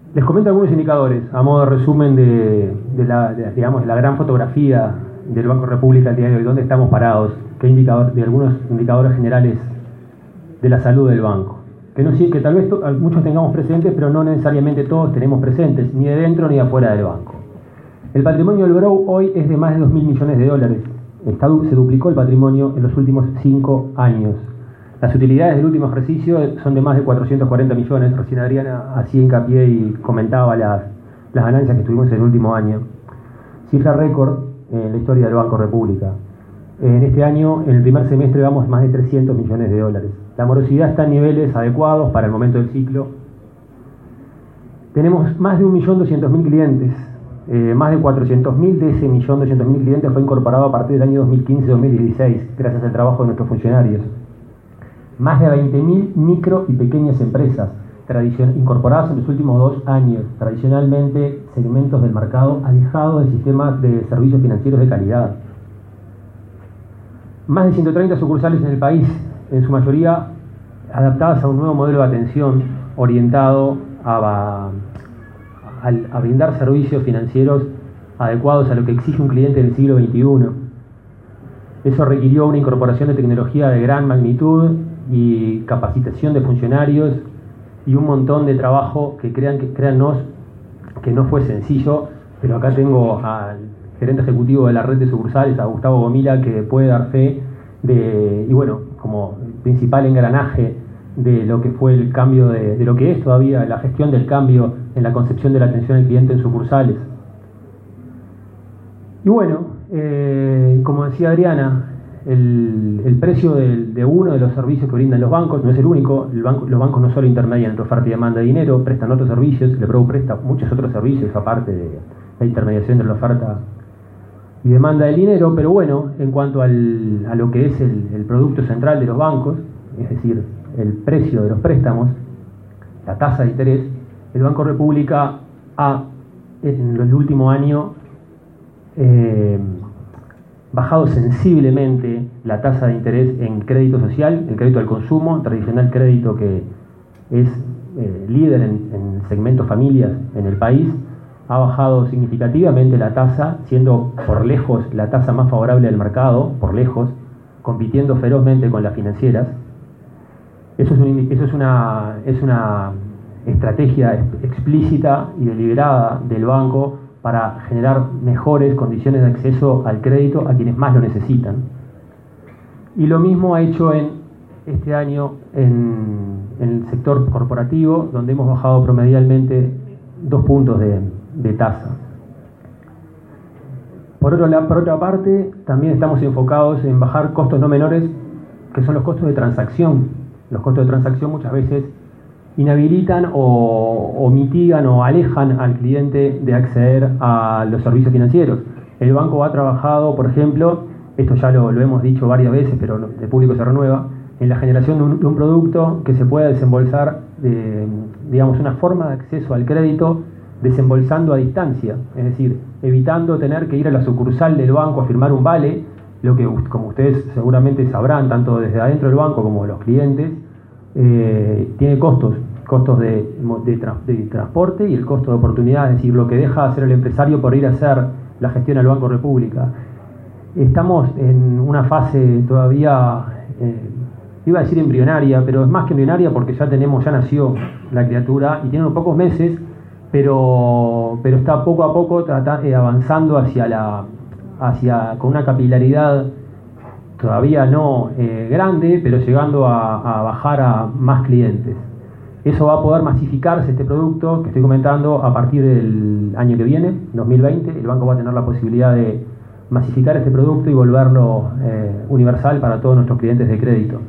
Les comento algunos indicadores, a modo de resumen de la gran fotografía del Banco República al día de hoy, dónde estamos parados, de algunos indicadores generales de la salud del banco. Que tal vez muchos tengamos presentes, pero no necesariamente todos tenemos presentes, ni de dentro ni de afuera del banco. El patrimonio del Grow hoy es de más de 2.000 millones de dólares. Se duplicó el patrimonio en los últimos 5 años. Las utilidades del último ejercicio son de más de 440 millones. Recién Adriana hacía hincapié y comentaba las ganancias que tuvimos en el último año. Cifra récord en la historia del Banco República. En este año, en el primer semestre, vamos más de 300 millones de dólares. La morosidad está en niveles adecuados para el momento del ciclo. Tenemos más de 1.200.000 clientes. Más de 400.000 de ese 1.200.000 clientes fue incorporado a partir del año 2015-2016, gracias al trabajo de nuestros funcionarios. Más de 20.000 micro y pequeñas empresas incorporadas en los últimos 2 años, tradicionalmente segmentos del mercado alejados del sistema de servicios financieros de calidad. Más de 130 sucursales en el país, en su mayoría adaptadas a un nuevo modelo de atención orientado a brindar servicios financieros adecuados a lo que exige un cliente del siglo XXI. Eso requirió una incorporación de tecnología de gran magnitud y capacitación de funcionarios y un montón de trabajo que créannos que no fue sencillo, pero acá tengo al gerente ejecutivo de la red de sucursales, a Gustavo Gomila, que puede dar fe como principal engranaje de lo que fue el cambio de lo que es todavía la gestión del cambio en la concepción de la atención al cliente en sucursales. Y bueno, como decía Adriana, el precio de uno de los servicios que brindan los bancos no es el único. Los bancos no solo intermedian entre oferta y demanda de dinero, prestan otros servicios. El PRO presta muchos otros servicios aparte de la intermediación de la oferta y demanda del dinero. Pero bueno, en cuanto a lo que es el producto central de los bancos, es decir, el precio de los préstamos, la tasa de interés, el Banco República ha en el último año bajado sensiblemente la tasa de interés en crédito social, el crédito al consumo, tradicional crédito que es líder en segmento familias en el país. Ha bajado significativamente la tasa, siendo por lejos la tasa más favorable del mercado, por lejos, compitiendo ferozmente con las financieras. Eso es una estrategia explícita y deliberada del banco para generar mejores condiciones de acceso al crédito a quienes más lo necesitan. Y lo mismo ha hecho este año en el sector corporativo, donde hemos bajado promedialmente 2 puntos de tasa. Por otra parte, también estamos enfocados en bajar costos no menores, que son los costos de transacción. Los costos de transacción muchas veces inhabilitan o mitigan o alejan al cliente de acceder a los servicios financieros. El banco ha trabajado, por ejemplo, esto ya lo hemos dicho varias veces, pero el público se renueva, en la generación de un producto que se pueda desembolsar, una forma de acceso al crédito desembolsando a distancia, es decir, evitando tener que ir a la sucursal del banco a firmar un vale, lo que, como ustedes seguramente sabrán, tanto desde adentro del banco como los clientes, tiene costos de transporte y el costo de oportunidad, es decir, lo que deja de hacer el empresario por ir a hacer la gestión al Banco República. Estamos en una fase todavía, iba a decir embrionaria, pero es más que embrionaria porque ya nació la criatura y tiene unos pocos meses, pero está poco a poco avanzando con una capilaridad todavía no grande, pero llegando a bajar a más clientes. Eso va a poder masificarse, este producto que estoy comentando, a partir del año que viene, 2020. El banco va a tener la posibilidad de masificar este producto y volverlo universal para todos nuestros clientes de crédito.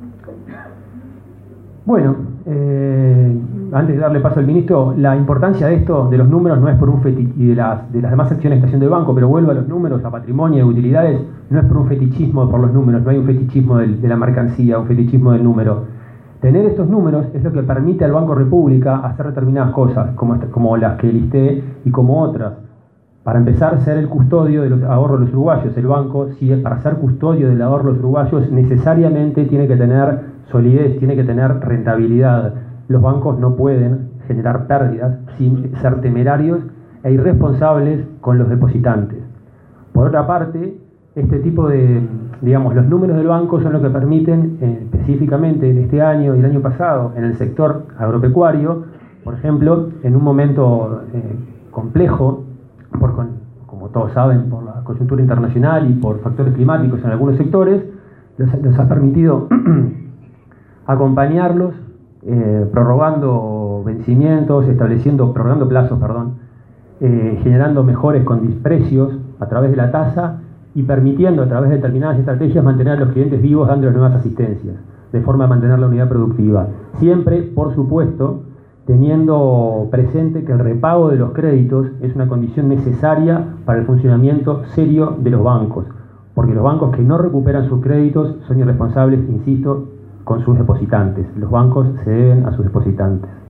Bueno, antes de darle paso al ministro, la importancia de esto, de los números, no es por un y de las demás acciones que está haciendo el banco, pero vuelvo a los números, a patrimonio, de utilidades, no es por un fetichismo por los números, no hay un fetichismo de la mercancía, un fetichismo del número. Tener estos números es lo que permite al Banco República hacer determinadas cosas, como las que listé y como otras. Para empezar, ser el custodio de los ahorros de los uruguayos. El banco, para ser custodio del ahorro de los uruguayos, necesariamente tiene que tener solidez, tiene que tener rentabilidad. Los bancos no pueden generar pérdidas, sin ser temerarios e irresponsables con los depositantes. Por otra parte, este tipo de, digamos, los números del banco son lo que permiten específicamente en este año y el año pasado en el sector agropecuario, por ejemplo, en un momento complejo, como todos saben, por la coyuntura internacional y por factores climáticos en algunos sectores, nos ha permitido acompañarlos, prorrogando vencimientos, prorrogando plazos, generando mejores precios a través de la tasa y permitiendo a través de determinadas estrategias mantener a los clientes vivos dándoles nuevas asistencias, de forma a mantener la unidad productiva. Siempre, por supuesto, teniendo presente que el repago de los créditos es una condición necesaria para el funcionamiento serio de los bancos, porque los bancos que no recuperan sus créditos son irresponsables, insisto, con sus depositantes. Los bancos se deben a sus depositantes.